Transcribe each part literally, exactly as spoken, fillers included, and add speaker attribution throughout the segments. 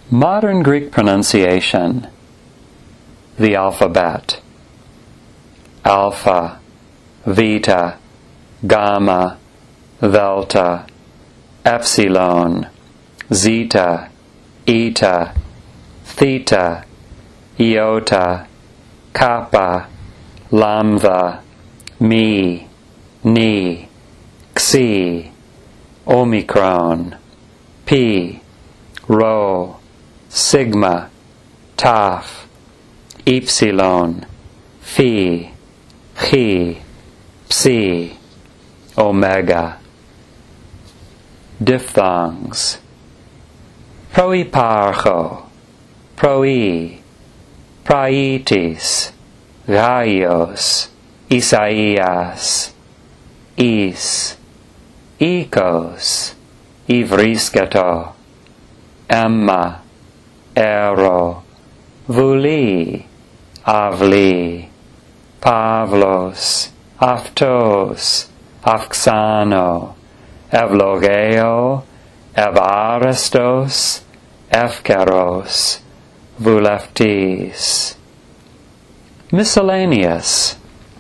Speaker 1: Modern Greek pronunciation. The alphabet. Alpha, Beta, Gamma, Delta, Epsilon, Zeta, Eta, Theta, Iota, Kappa, Lambda, Mi, Ni, Xi, Omicron, Pi, Rho, Sigma, Tau, Epsilon, Phi, Chi, Psi, Omega. Diphthongs. Proiparcho, Proi, Praetis, Gaios, Isaias, Is, Ikos, Ivrisketo, Emma, Ero, Vuli, Avli, Pavlos, Aftos, Afxano, Evlogeo, Evaristos, Efkeros, Vuleftis. Miscellaneous.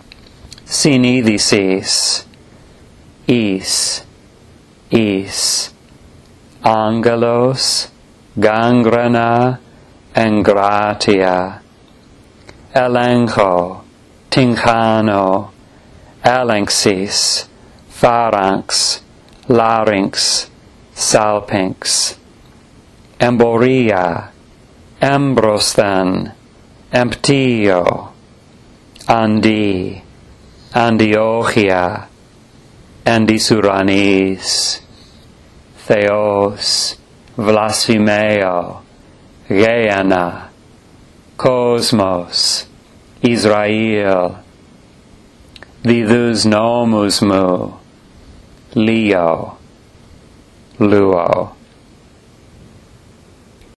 Speaker 1: Synthesis. Is, Is, Angelos, Gangrena, Engratia, Elencho, Tinchano, Elenxis, Pharanx, Larynx, Salpinx, Emboria, Embrosthen, Emptio, Andi, Antiochia, Andisuranis, Theos, Blasphemeo, Gehenna, Cosmos, Israel, Vidus nomus mu, Leo, Luo.